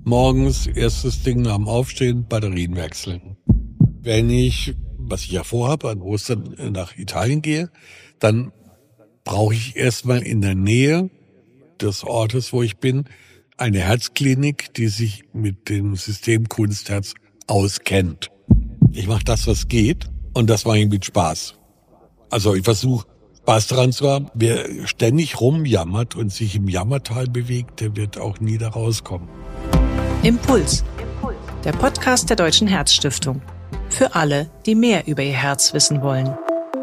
morgens, erstes Ding nach dem Aufstehen, Batterien wechseln. Wenn ich, was ich ja vorhabe, an Ostern nach Italien gehe, dann brauche ich erstmal in der Nähe des Ortes, wo ich bin, eine Herzklinik, die sich mit dem System Kunstherz auskennt. Ich mache das, was geht, und das mache ich mit Spaß. Also ich versuche, Spaß daran zu haben. Wer ständig rumjammert und sich im Jammertal bewegt, der wird auch nie da rauskommen. Impuls, der Podcast der Deutschen Herzstiftung. Für alle, die mehr über ihr Herz wissen wollen.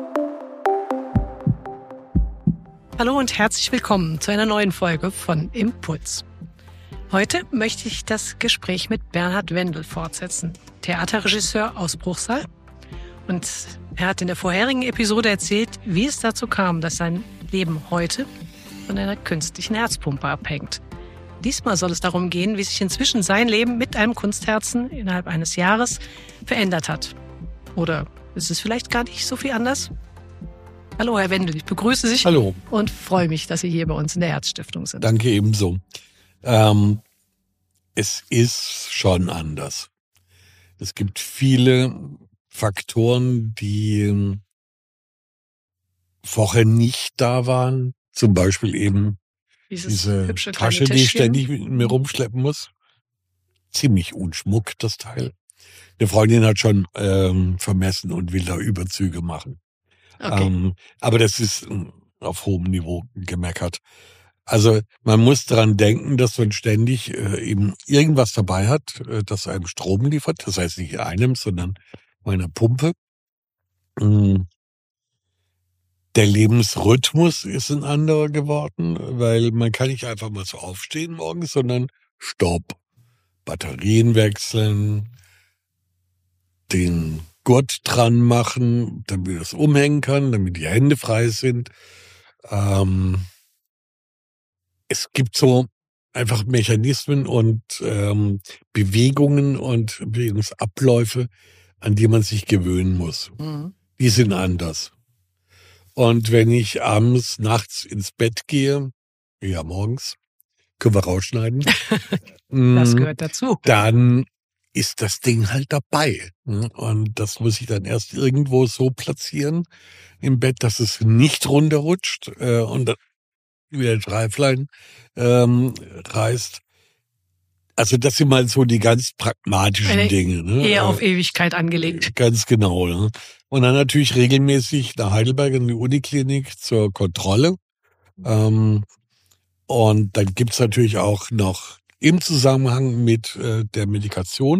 Hallo und herzlich willkommen zu einer neuen Folge von Impuls. Heute möchte ich das Gespräch mit Bernhard Wendel fortsetzen, Theaterregisseur aus Bruchsal. Und er hat in der vorherigen Episode erzählt, wie es dazu kam, dass sein Leben heute von einer künstlichen Herzpumpe abhängt. Diesmal soll es darum gehen, wie sich inzwischen sein Leben mit einem Kunstherzen innerhalb eines Jahres verändert hat. Oder ist es vielleicht gar nicht so viel anders? Hallo Herr Wendel, ich begrüße Sie. Hallo. Und freue mich, dass Sie hier bei uns in der Herzstiftung sind. Danke ebenso. Es ist schon anders. Es gibt viele Faktoren, die vorher nicht da waren. Zum Beispiel eben diese Tasche, die ich ständig mit mir rumschleppen muss. Ziemlich unschmuck, das Teil. Eine Freundin hat schon vermessen und will da Überzüge machen. Okay. Aber das ist auf hohem Niveau gemeckert. Also man muss daran denken, dass man ständig eben irgendwas dabei hat, das einem Strom liefert. Das heißt nicht einem, sondern meiner Pumpe. Der Lebensrhythmus ist ein anderer geworden, weil man kann nicht einfach mal so aufstehen morgens, sondern Stopp. Batterien wechseln, den Gurt dran machen, damit man das umhängen kann, damit die Hände frei sind. Es gibt so einfach Mechanismen und Bewegungen und Bewegungsabläufe, an die man sich gewöhnen muss. Mhm. Die sind anders. Und wenn ich abends, nachts ins Bett gehe, ja morgens, können wir rausschneiden. Das gehört dazu. Dann ist das Ding halt dabei. Und das muss ich dann erst irgendwo so platzieren im Bett, dass es nicht runterrutscht und dann wieder Dreiflein reißt. Also das sind mal so die ganz pragmatischen Dinge. Ne? Eher auf Ewigkeit angelegt. Ganz genau. Ne? Und dann natürlich regelmäßig nach Heidelberg in die Uniklinik zur Kontrolle. Und dann gibt's natürlich auch noch im Zusammenhang mit der Medikation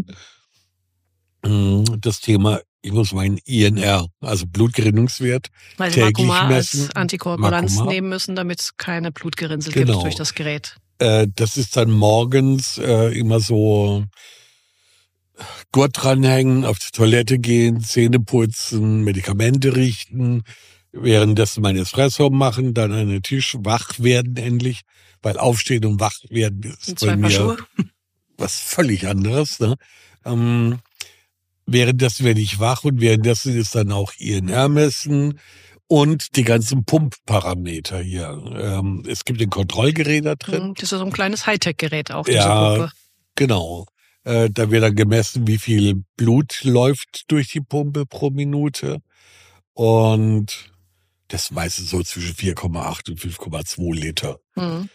das Thema, ich muss meinen INR, also Blutgerinnungswert, weil Sie täglich Makoma messen. als Antikoagulanz nehmen müssen, damit es keine Blutgerinnsel gibt durch das Gerät. Das ist dann morgens immer so Gurt dranhängen, auf die Toilette gehen, Zähne putzen, Medikamente richten, währenddessen mein Espresso machen, dann an den Tisch, wach werden endlich, weil aufstehen und wach werden ist bei mir was völlig anderes. Ne? Währenddessen werde ich wach und währenddessen ist dann auch INR messen und die ganzen Pumpparameter hier. Es gibt ein Kontrollgerät da drin. Das ist so ein kleines Hightech-Gerät auch, diese Pumpe. Genau. Da wird dann gemessen, wie viel Blut läuft durch die Pumpe pro Minute. Und das meistens so zwischen 4,8 und 5,2 Liter. Mhm.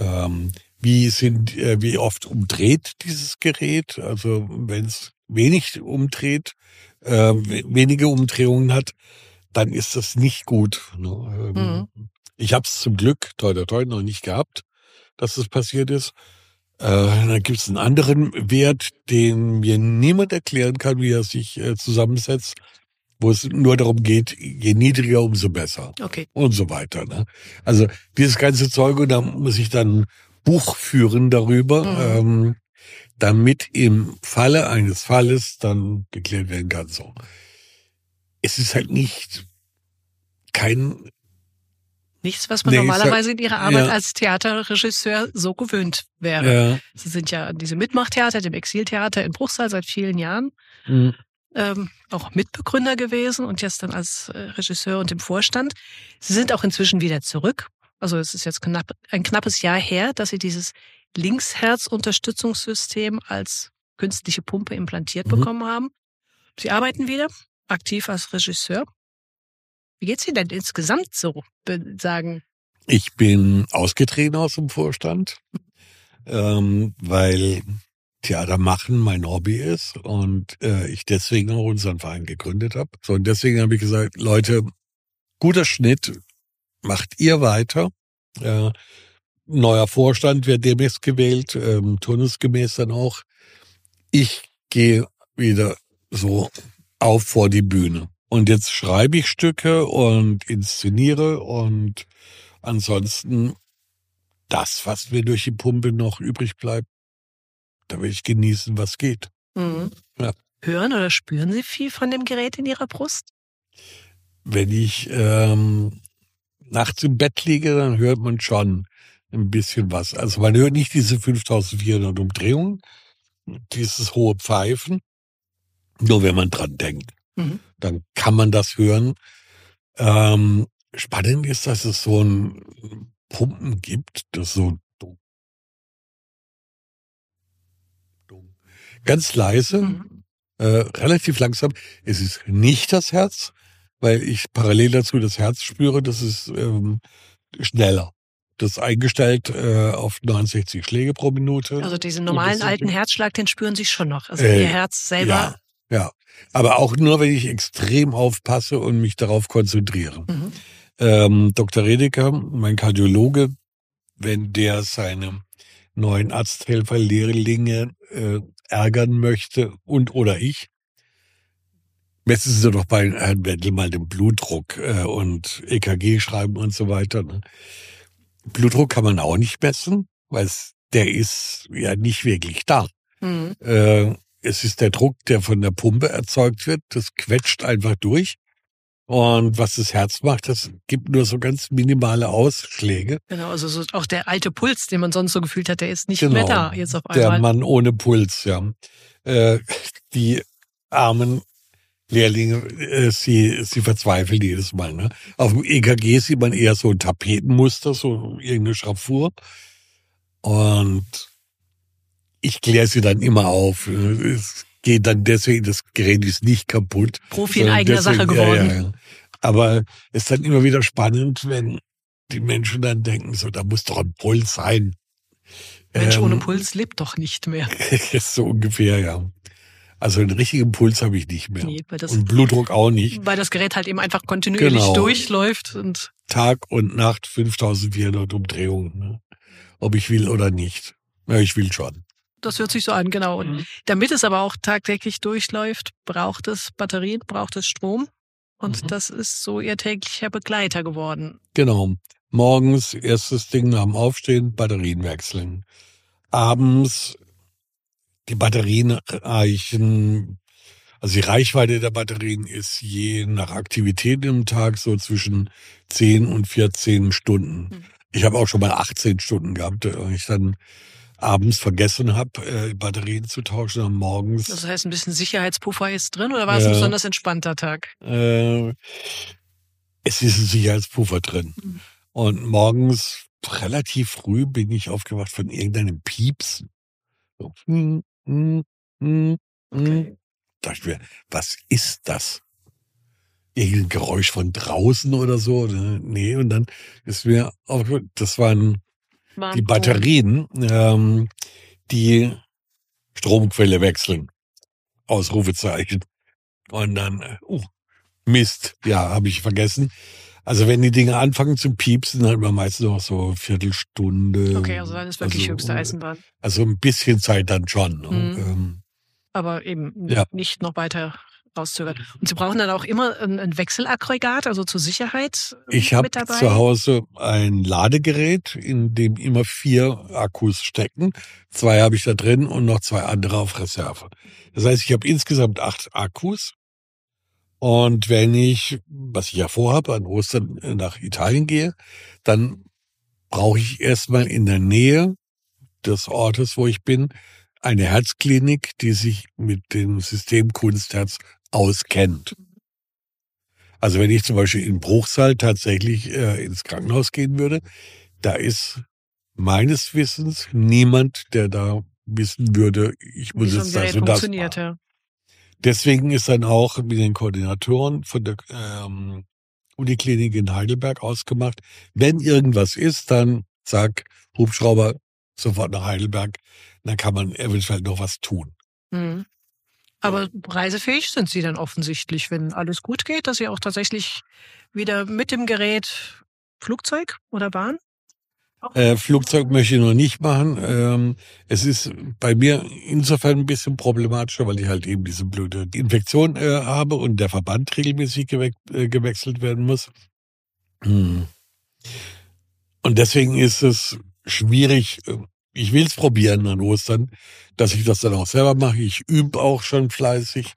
Wie oft umdreht dieses Gerät? Also wenn es wenig umdreht, wenige Umdrehungen hat, dann ist das nicht gut. Ich habe es zum Glück, toi toi toi, noch nicht gehabt, dass es passiert ist. Dann gibt es einen anderen Wert, den mir niemand erklären kann, wie er sich zusammensetzt, wo es nur darum geht, je niedriger, umso besser. Okay. Und so weiter. Ne? Also dieses ganze Zeug, und da muss ich dann Buch führen darüber, damit im Falle eines Falles dann geklärt werden kann. So. Es ist halt nichts, was man normalerweise in Ihrer Arbeit als Theaterregisseur so gewöhnt wäre. Ja. Sie sind ja an diesem Mitmachtheater, dem Exiltheater in Bruchsal seit vielen Jahren. Auch Mitbegründer gewesen und jetzt dann als Regisseur und im Vorstand. Sie sind auch inzwischen wieder zurück. Also es ist jetzt ein knappes Jahr her, dass Sie dieses Linksherzunterstützungssystem als künstliche Pumpe implantiert bekommen haben. Sie arbeiten wieder aktiv als Regisseur. Wie geht's Ihnen denn insgesamt so, sagen? Ich bin ausgetreten aus dem Vorstand, weil Theater machen mein Hobby ist und ich deswegen auch unseren Verein gegründet habe. So, und deswegen habe ich gesagt, Leute, guter Schnitt, macht ihr weiter. Neuer Vorstand wird demnächst gewählt, turnusgemäß dann auch. Ich gehe wieder so auf vor die Bühne. Und jetzt schreibe ich Stücke und inszeniere und ansonsten das, was mir durch die Pumpe noch übrig bleibt, da will ich genießen, was geht. Mhm. Ja. Hören oder spüren Sie viel von dem Gerät in Ihrer Brust? Wenn ich nachts im Bett liege, dann hört man schon ein bisschen was. Also man hört nicht diese 5400 Umdrehungen, dieses hohe Pfeifen, nur wenn man dran denkt. Dann kann man das hören. Spannend ist, dass es so ein Pumpen gibt, das so ganz leise, relativ langsam. Es ist nicht das Herz, weil ich parallel dazu das Herz spüre, das ist schneller. Das ist eingestellt auf 69 Schläge pro Minute. Also diesen normalen alten Herzschlag, den spüren Sie schon noch. Also Ihr Herz selber. Ja. Aber auch nur, wenn ich extrem aufpasse und mich darauf konzentriere. Dr. Redeker, mein Kardiologe, wenn der seine neuen Arzthelfer-Lehrlinge ärgern möchte oder ich, messen Sie doch bei Herrn Wendel mal den Blutdruck und EKG schreiben und so weiter. Ne? Blutdruck kann man auch nicht messen, weil der ist ja nicht wirklich da. Es ist der Druck, der von der Pumpe erzeugt wird. Das quetscht einfach durch. Und was das Herz macht, das gibt nur so ganz minimale Ausschläge. Genau, also so auch der alte Puls, den man sonst so gefühlt hat, der ist nicht mehr da jetzt auf einmal. Der Mann ohne Puls, ja. Die armen Lehrlinge, sie verzweifeln jedes Mal. Ne? Auf dem EKG sieht man eher so ein Tapetenmuster, so irgendeine Schraffur. Und ich kläre sie dann immer auf. Es geht dann deswegen, das Gerät ist nicht kaputt. Profi in eigener Sache geworden. Ja. Aber es ist dann immer wieder spannend, wenn die Menschen dann denken, so, da muss doch ein Puls sein. Mensch ohne Puls lebt doch nicht mehr. So ungefähr, ja. Also einen richtigen Puls habe ich nicht mehr. Nee, und Blutdruck auch nicht. Weil das Gerät halt eben einfach kontinuierlich durchläuft. Und Tag und Nacht 5400 Umdrehungen. Ne? Ob ich will oder nicht. Ja, ich will schon. Das hört sich so an, genau. Und damit es aber auch tagtäglich durchläuft, braucht es Batterien, braucht es Strom. Und das ist so Ihr täglicher Begleiter geworden. Genau. Morgens, erstes Ding nach dem Aufstehen, Batterien wechseln. Abends, die Batterien reichen, also die Reichweite der Batterien ist je nach Aktivität im Tag so zwischen 10 und 14 Stunden. Ich habe auch schon mal 18 Stunden gehabt, weil ich dann abends vergessen habe, Batterien zu tauschen und morgens. Das heißt, ein bisschen Sicherheitspuffer ist drin oder war es ein besonders entspannter Tag? Es ist ein Sicherheitspuffer drin. Und morgens relativ früh bin ich aufgewacht von irgendeinem Pieps. So. Okay. Dachte ich mir, was ist das? Irgendein Geräusch von draußen oder so? Nee, und dann ist mir aufgefallen, das waren die Batterien, die Stromquelle wechseln. Ausrufezeichen. Und dann, Mist, ja, habe ich vergessen. Also wenn die Dinge anfangen zu piepsen, hat man meistens noch so eine Viertelstunde. Okay, also dann ist wirklich höchste Eisenbahn. Also ein bisschen Zeit dann schon. Aber eben nicht noch weiter rauszögern. Und Sie brauchen dann auch immer ein Wechselaggregat, also zur Sicherheit ich habe zu Hause ein Ladegerät, in dem immer 4 Akkus stecken. 2 habe ich da drin und noch 2 andere auf Reserve. Das heißt, ich habe insgesamt 8 Akkus. Und wenn ich, was ich ja vorhabe, an Ostern nach Italien gehe, dann brauche ich erstmal in der Nähe des Ortes, wo ich bin, eine Herzklinik, die sich mit dem System Kunstherz auskennt. Also wenn ich zum Beispiel in Bruchsal tatsächlich ins Krankenhaus gehen würde, da ist meines Wissens niemand, der da wissen würde, ich muss Wie so ein jetzt das Gerät und das funktioniert, machen. ja. Deswegen ist dann auch mit den Koordinatoren von der Uniklinik in Heidelberg ausgemacht, wenn irgendwas ist, dann sag Hubschrauber sofort nach Heidelberg, dann kann man eventuell noch was tun. Mhm. Aber reisefähig sind Sie dann offensichtlich, wenn alles gut geht, dass Sie auch tatsächlich wieder mit dem Gerät Flugzeug oder Bahn? Flugzeug möchte ich noch nicht machen. Es ist bei mir insofern ein bisschen problematischer, weil ich halt eben diese blöde Infektion habe und der Verband regelmäßig gewechselt werden muss. Und deswegen ist es schwierig. Ich will es probieren an Ostern, dass ich das dann auch selber mache. Ich übe auch schon fleißig.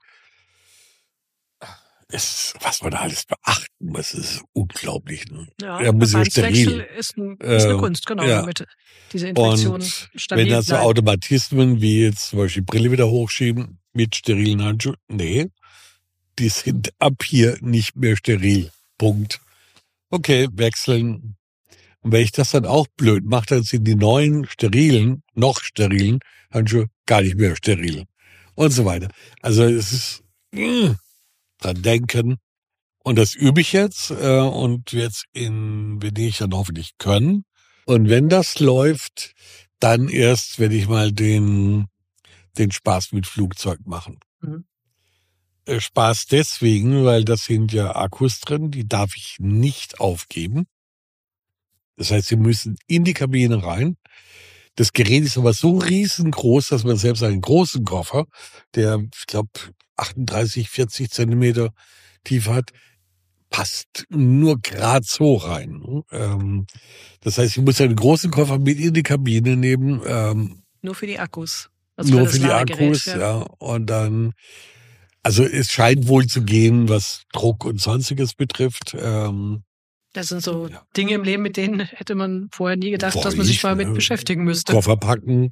Was man da alles beachten muss, ist unglaublich. Ne? Ja, Er muss ja Verbandswechsel steril. ist eine Kunst, genau, Ja. damit diese Infektion Und wenn stabil da so bleibt. Automatismen wie jetzt zum Beispiel Brille wieder hochschieben mit sterilen Handschuhen, nee, die sind ab hier nicht mehr steril. Punkt. Okay, wechseln. Und wenn ich das dann auch blöd mache, dann sind die neuen sterilen, noch sterilen Handschuhe gar nicht mehr steril. Und so weiter. Also es ist dran denken. Und das übe ich jetzt und jetzt in Venedig dann hoffentlich können. Und wenn das läuft, dann erst werde ich mal den Spaß mit Flugzeug machen. Mhm. Spaß deswegen, weil das sind ja Akkus drin, die darf ich nicht aufgeben. Das heißt, sie müssen in die Kabine rein. Das Gerät ist aber so riesengroß, dass man selbst einen großen Koffer, der, ich glaube, 38, 40 Zentimeter tief hat, passt nur gerade so rein. Das heißt, ich muss einen großen Koffer mit in die Kabine nehmen. Nur für die Akkus. Also Nur das für die Ladegerät, Akkus, ja. Und dann, also es scheint wohl zu gehen, was Druck und Sonstiges betrifft. Das sind so Dinge im Leben, mit denen hätte man vorher nie gedacht, Boah, dass man sich mal mit beschäftigen müsste. Koffer packen,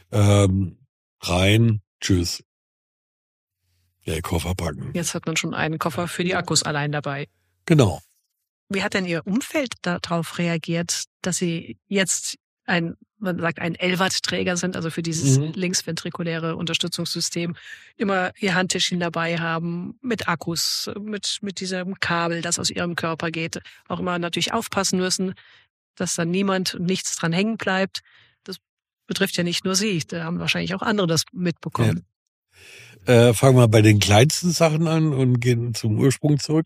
rein, tschüss. Ja, Koffer packen. Jetzt hat man schon einen Koffer für die Akkus allein dabei. Genau. Wie hat denn Ihr Umfeld darauf reagiert, dass Sie jetzt man sagt, ein LVAD-Träger sind, also für dieses linksventrikuläre Unterstützungssystem, immer Ihr Handtäschchen dabei haben, mit Akkus, mit diesem Kabel, das aus Ihrem Körper geht, auch immer natürlich aufpassen müssen, dass dann niemand und nichts dran hängen bleibt. Das betrifft ja nicht nur Sie, da haben wahrscheinlich auch andere das mitbekommen. Ja. Fangen wir bei den kleinsten Sachen an und gehen zum Ursprung zurück.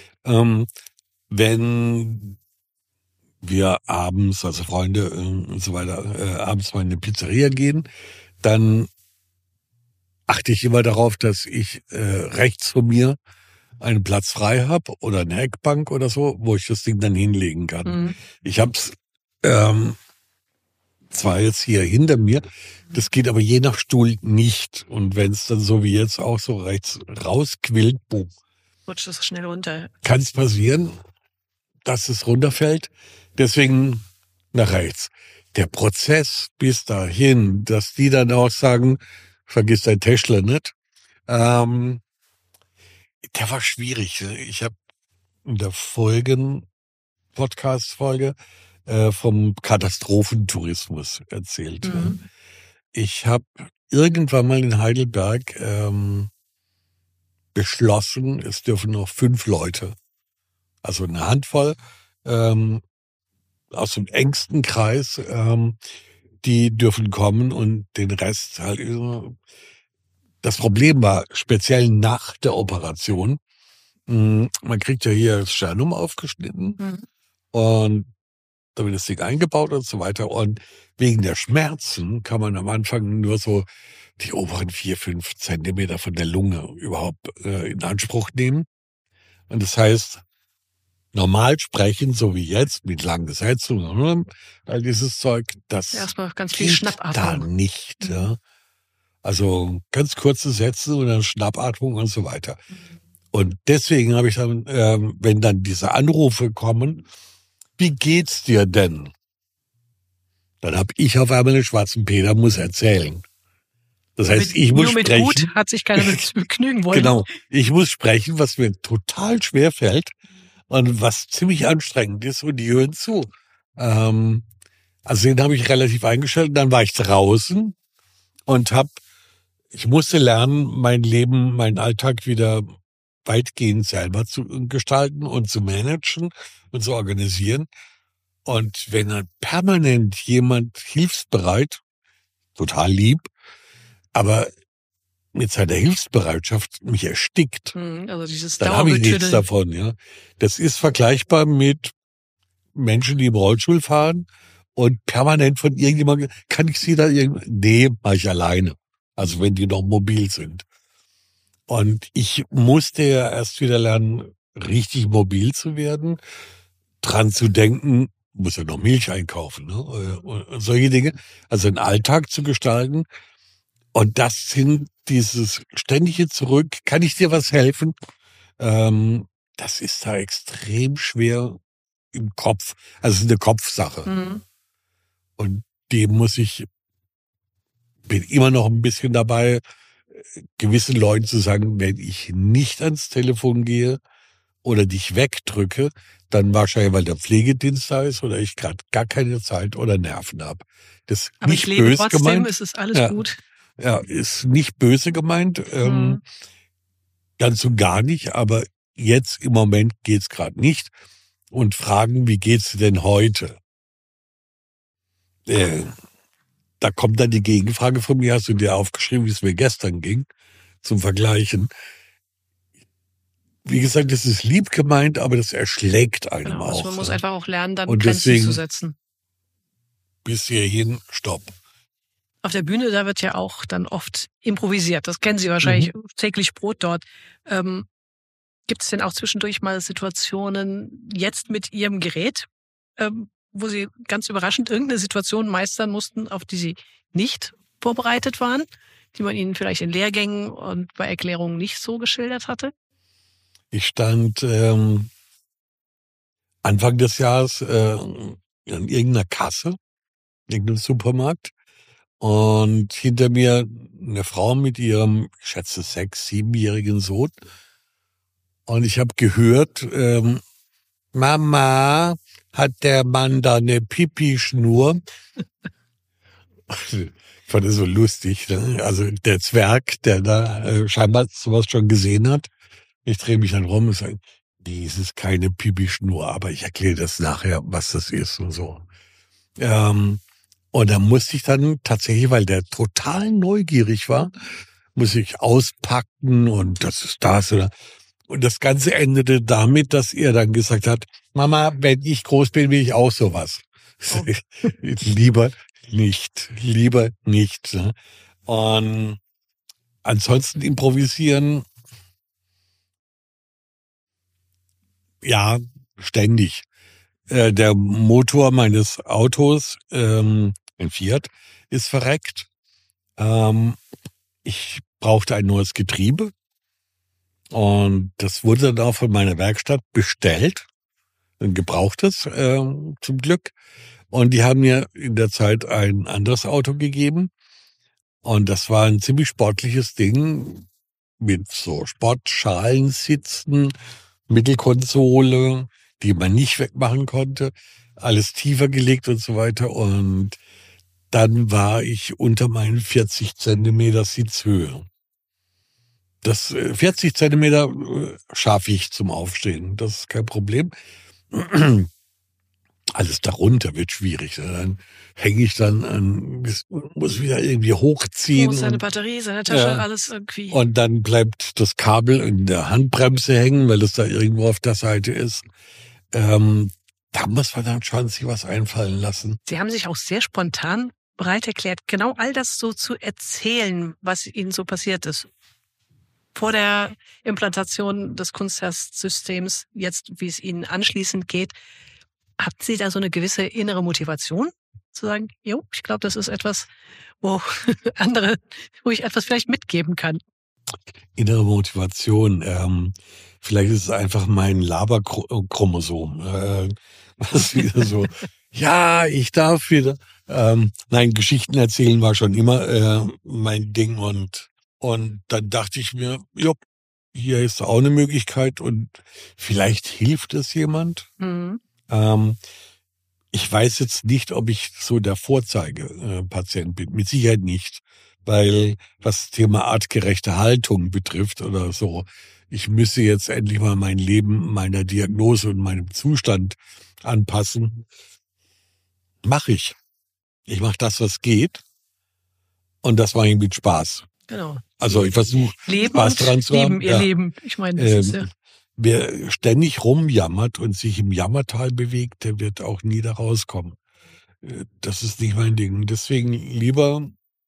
Wenn wir abends, also Freunde und so weiter, abends mal in eine Pizzeria gehen, dann achte ich immer darauf, dass ich rechts von mir einen Platz frei habe oder eine Heckbank oder so, wo ich das Ding dann hinlegen kann. Mhm. Ich habe es zwar jetzt hier hinter mir, das geht aber je nach Stuhl nicht. Und wenn es dann so wie jetzt auch so rechts rausquillt, boom, Rutscht es schnell runter. kann es passieren, dass es runterfällt. Deswegen nach rechts. Der Prozess bis dahin, dass die dann auch sagen, vergiss dein Täschler nicht, der war schwierig. Ich habe in der Podcast-Folge vom Katastrophentourismus erzählt. Mhm. Ich habe irgendwann mal in Heidelberg beschlossen, es dürfen noch 5 Leute, also eine Handvoll, aus dem engsten Kreis, die dürfen kommen und den Rest halt. Das Problem war, speziell nach der Operation, man kriegt ja hier das Sternum aufgeschnitten und da wird das Ding eingebaut und so weiter. Und wegen der Schmerzen kann man am Anfang nur so die oberen 4, 5 Zentimeter von der Lunge überhaupt in Anspruch nehmen. Und das heißt, normal sprechen, so wie jetzt, mit langen Sätzen, all dieses Zeug, das Erstmal ganz viel geht Schnappatmung. da nicht. Ja. Also ganz kurze Sätze und dann Schnappatmung und so weiter. Und deswegen habe ich dann, wenn dann diese Anrufe kommen, wie geht's dir denn? Dann habe ich auf einmal einen schwarzen Peter, muss erzählen. Das heißt, ich muss nur mit sprechen. gut hat sich keiner mit begnügen wollen. Genau, ich muss sprechen, was mir total schwer fällt und was ziemlich anstrengend ist und die hören zu. Also den habe ich relativ eingestellt. Dann war ich draußen und ich musste lernen, mein Leben, meinen Alltag wieder weitgehend selber zu gestalten und zu managen und zu organisieren. Und wenn dann permanent jemand hilfsbereit, total lieb, aber mit seiner Hilfsbereitschaft mich erstickt, Also dieses dann habe ich nichts Dauergetüdel. davon. Ja, das ist vergleichbar mit Menschen, die im Rollstuhl fahren und permanent von irgendjemandem, kann ich sie da irgendwie, nee, mach ich alleine. Also wenn die noch mobil sind. Und ich musste ja erst wieder lernen, richtig mobil zu werden, dran zu denken, muss ja noch Milch einkaufen, ne? Und solche Dinge. Also einen Alltag zu gestalten. Und das sind dieses ständige Zurück, kann ich dir was helfen? Das ist da extrem schwer im Kopf. Also es ist eine Kopfsache. Mhm. Und die bin immer noch ein bisschen dabei, gewissen Leuten zu sagen, wenn ich nicht ans Telefon gehe oder dich wegdrücke, dann wahrscheinlich, weil der Pflegedienst da ist oder ich gerade gar keine Zeit oder Nerven habe. Das ist Aber ich nicht lebe böse trotzdem, gemeint. es ist alles Ja, gut. ja, ist nicht böse gemeint, Mhm. ganz und gar nicht, aber jetzt im Moment geht's gerade nicht. Und fragen, wie geht's dir denn heute? Da kommt dann die Gegenfrage von mir, hast du dir aufgeschrieben, wie es mir gestern ging, zum Vergleichen. Wie gesagt, das ist lieb gemeint, aber das erschlägt einem Genau, also man auch. muss Ja. einfach auch lernen, dann Und Grenzen zu deswegen setzen. bis hierhin, stopp. Auf der Bühne, da wird ja auch dann oft improvisiert. Das kennen Sie Mhm. wahrscheinlich täglich Brot dort. Gibt es denn auch zwischendurch mal Situationen jetzt mit Ihrem Gerät, wo Sie ganz überraschend irgendeine Situation meistern mussten, auf die Sie nicht vorbereitet waren, die man Ihnen vielleicht in Lehrgängen und bei Erklärungen nicht so geschildert hatte? Ich stand Anfang des Jahres in irgendeiner Kasse, in irgendeinem Supermarkt und hinter mir eine Frau mit ihrem, ich schätze, 7-jährigen Sohn. Und ich habe gehört, Mama, hat der Mann da eine Pipi-Schnur? Ich fand das so lustig. Ne? Also der Zwerg, der da scheinbar sowas schon gesehen hat. Ich drehe mich dann rum und sage, nee, es ist keine Pipi-Schnur, aber ich erkläre das nachher, was das ist und so. Und da musste ich dann tatsächlich, weil der total neugierig war, muss ich auspacken und das ist das oder. Und das Ganze endete damit, dass er dann gesagt hat, Mama, wenn ich groß bin, will ich auch sowas. Oh. Lieber nicht, lieber nicht. Ne? Und ansonsten improvisieren, ja, ständig. Der Motor meines Autos, ein Fiat, ist verreckt. Ich brauchte ein neues Getriebe und das wurde dann auch von meiner Werkstatt bestellt, ein gebrauchtes zum Glück. Und die haben mir in der Zeit ein anderes Auto gegeben und das war ein ziemlich sportliches Ding mit so Sportschalensitzen, Mittelkonsole, die man nicht wegmachen konnte, alles tiefer gelegt und so weiter. Und dann war ich unter meinen 40 Zentimeter Sitzhöhe. Das 40 Zentimeter schaffe ich zum Aufstehen. Das ist kein Problem. Alles darunter wird schwierig. Dann hänge ich dann an, muss wieder irgendwie hochziehen. Muss seine und, Batterie, seine Tasche, ja, alles irgendwie. und dann bleibt das Kabel in der Handbremse hängen, weil es da irgendwo auf der Seite ist. Da muss man dann schon sich was einfallen lassen. Sie haben sich auch sehr spontan bereit erklärt, genau all das so zu erzählen, was Ihnen so passiert ist. Vor der Implantation des Kunstherzsystems, jetzt wie es Ihnen anschließend geht, hatten Sie da so eine gewisse innere Motivation zu sagen, jo, ich glaube, das ist etwas, wo wo ich etwas vielleicht mitgeben kann? Innere Motivation. Vielleicht ist es einfach mein Laberchromosom. Was wieder so, ja, ich darf wieder. Nein, Geschichten erzählen war schon immer mein Ding und dann dachte ich mir, jo, hier ist auch eine Möglichkeit und vielleicht hilft es jemand. Mhm. Ähm, Ich weiß jetzt nicht, ob ich so der Vorzeigepatient bin. Mit Sicherheit nicht. Weil was das Thema artgerechte Haltung betrifft oder so, ich müsse jetzt endlich mal mein Leben meiner Diagnose und meinem Zustand anpassen. Mache ich. Ich mache das, was geht. Und das mache ich mit Spaß. Genau. Also ich versuche Spaß dran zu haben. Leben ihr Leben. Ich meine, das ist ja... Wer ständig rumjammert und sich im Jammertal bewegt, der wird auch nie da rauskommen. Das ist nicht mein Ding. Deswegen lieber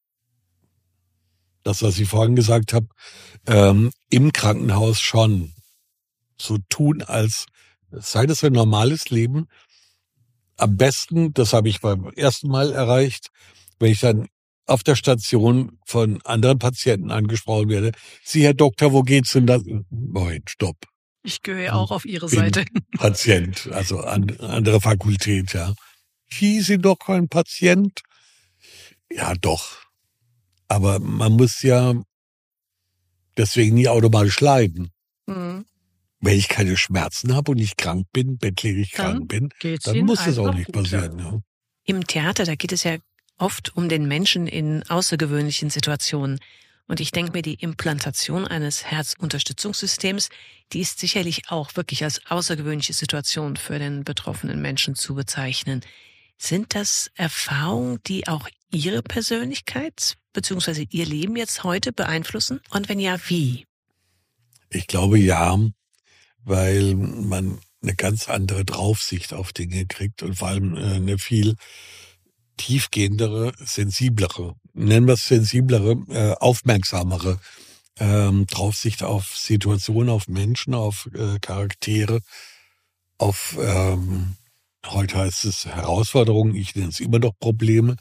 das, was ich vorhin gesagt habe, im Krankenhaus schon so tun, als sei das ein normales Leben. Am besten, das habe ich beim ersten Mal erreicht, wenn ich dann auf der Station von anderen Patienten angesprochen werde. Sie, Herr Doktor, wo geht's denn da? Moment, stopp. Ich gehöre auch auf Ihre Seite. Patient, also andere Fakultät, ja. Sie sind doch kein Patient. Ja, doch. Aber man muss ja deswegen nie automatisch leiden. Mhm. Wenn ich keine Schmerzen habe und ich krank bin, bettlägerig krank bin, dann muss das auch nicht passieren. Ja. Im Theater, da geht es ja oft um den Menschen in außergewöhnlichen Situationen. Und ich denke mir, die Implantation eines Herzunterstützungssystems, die ist sicherlich auch wirklich als außergewöhnliche Situation für den betroffenen Menschen zu bezeichnen. Sind das Erfahrungen, die auch Ihre Persönlichkeit bzw. Ihr Leben jetzt heute beeinflussen? Und wenn ja, wie? Ich glaube ja, weil man eine ganz andere Draufsicht auf Dinge kriegt und vor allem eine viel tiefgehendere, sensiblere, nennen wir es sensiblere, aufmerksamere Draufsicht auf Situationen, auf Menschen, auf Charaktere, auf, heute heißt es Herausforderungen, ich nenne es immer noch Probleme,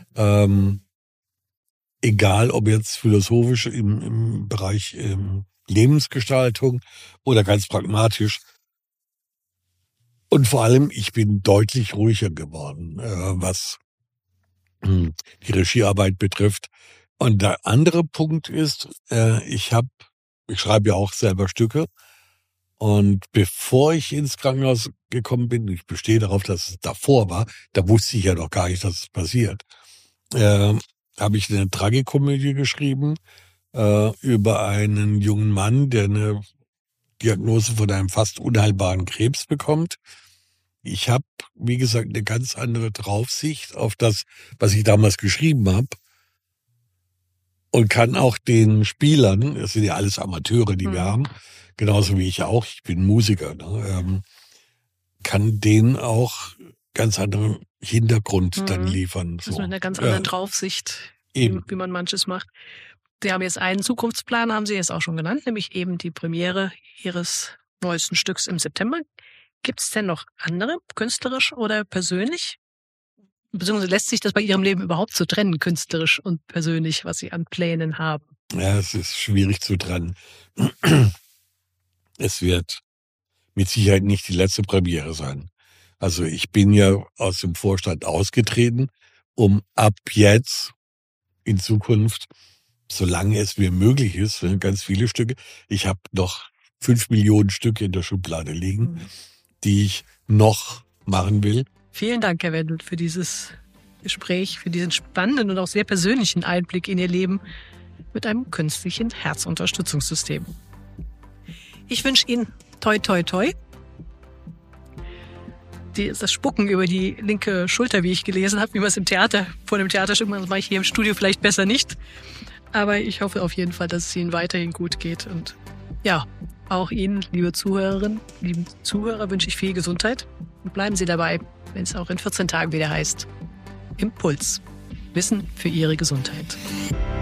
egal ob jetzt philosophisch im Bereich Lebensgestaltung oder ganz pragmatisch. Und vor allem, ich bin deutlich ruhiger geworden, was die Regiearbeit betrifft. Und der andere Punkt ist, ich schreibe ja auch selber Stücke. Und bevor ich ins Krankenhaus gekommen bin, ich bestehe darauf, dass es davor war, da wusste ich ja noch gar nicht, dass es passiert, habe ich eine Tragikomödie geschrieben über einen jungen Mann, der eine Diagnose von einem fast unheilbaren Krebs bekommt. Ich habe, wie gesagt, eine ganz andere Draufsicht auf das, was ich damals geschrieben habe. Und kann auch den Spielern, das sind ja alles Amateure, die wir haben, genauso wie ich auch, ich bin Musiker, ne, kann denen auch ganz anderen Hintergrund dann liefern. So. Das ist mit einer ganz anderen Draufsicht, wie man manches macht. Sie haben jetzt einen Zukunftsplan, haben Sie jetzt auch schon genannt, nämlich eben die Premiere Ihres neuesten Stücks im September. Gibt es denn noch andere, künstlerisch oder persönlich? Beziehungsweise lässt sich das bei Ihrem Leben überhaupt so trennen, künstlerisch und persönlich, was Sie an Plänen haben? Ja, es ist schwierig zu trennen. Es wird mit Sicherheit nicht die letzte Premiere sein. Also ich bin ja aus dem Vorstand ausgetreten, um ab jetzt in Zukunft, solange es mir möglich ist, ganz viele Stücke. Ich habe noch 5 Millionen Stücke in der Schublade liegen, die ich noch machen will. Vielen Dank, Herr Wendel, für dieses Gespräch, für diesen spannenden und auch sehr persönlichen Einblick in Ihr Leben mit einem künstlichen Herzunterstützungssystem. Ich wünsche Ihnen toi, toi, toi. Das Spucken über die linke Schulter, wie ich gelesen habe, wie man es im Theater, vor dem Theaterstück macht, das mache ich hier im Studio vielleicht besser nicht. Aber ich hoffe auf jeden Fall, dass es Ihnen weiterhin gut geht. Und ja, auch Ihnen, liebe Zuhörerinnen, lieben Zuhörer, wünsche ich viel Gesundheit. Und bleiben Sie dabei, wenn es auch in 14 Tagen wieder heißt Impuls. Wissen für Ihre Gesundheit.